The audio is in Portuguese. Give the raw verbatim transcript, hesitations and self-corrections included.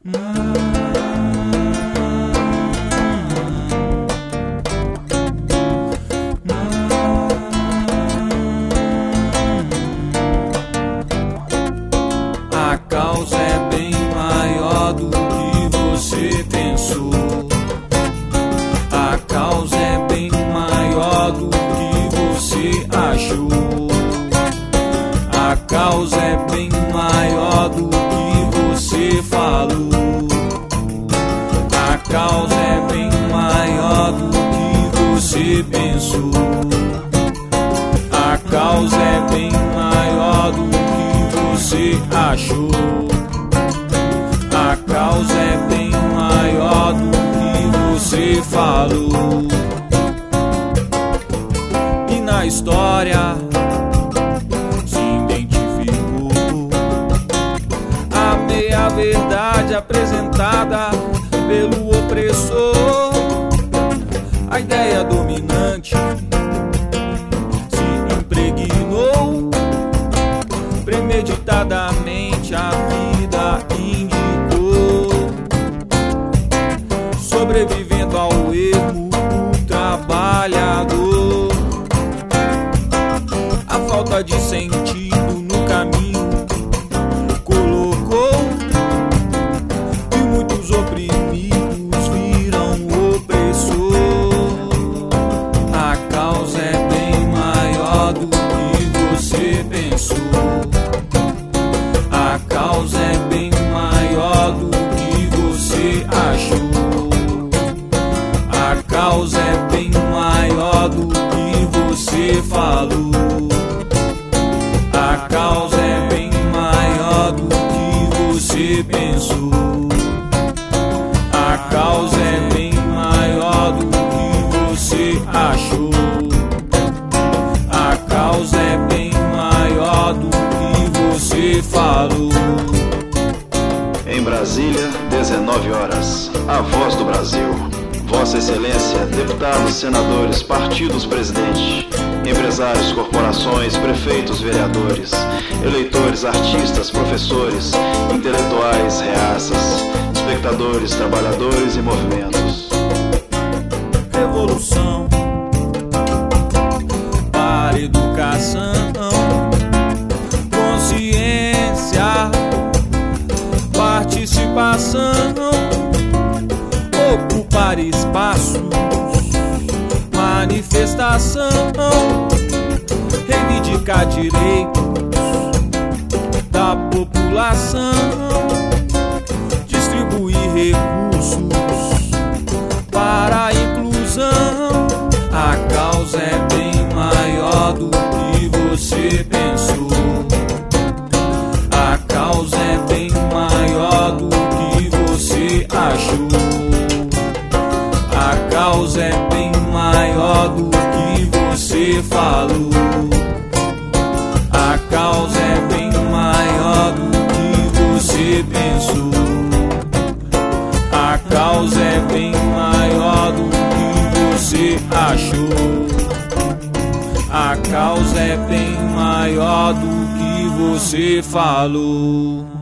A causa é bem maior do que você pensou. A causa é bem maior do que você achou. A causa é bem maior do que você falou. A causa é bem maior do que você pensou. A causa é bem maior do que você achou. A causa é bem maior do que você falou. E na história se identificou a meia verdade apresentada pelo opressor. A ideia dominante se impregnou premeditadamente, a vida indicou, sobrevivendo ao erro do trabalhador. A falta de sentido no caminho colocou, e muitos oprimidos viram opressor. A causa é bem maior do que você pensou. A causa é bem maior do que você achou. A causa é bem maior do que você falou. A causa é bem maior do que você pensou. A causa é bem maior do que você achou. A causa é bem maior do que você falou. Em Brasília, dezenove horas. A Voz do Brasil. Vossa Excelência, deputados, senadores, partidos, presidente, empresários, corporações, prefeitos, vereadores, eleitores, artistas, professores, intelectuais, reaças, espectadores, trabalhadores e movimentos. Revolução para educação, consciência, participação, ocupar espaços, manifestação, reivindicar direitos da população, distribuir recursos para a inclusão. A causa é bem maior do que você pensou. A causa é bem maior do que você achou. A causa é bem maior do que você falou. A causa é bem maior do que você pensou. A causa é bem maior do que você achou. A causa é bem maior do que você falou.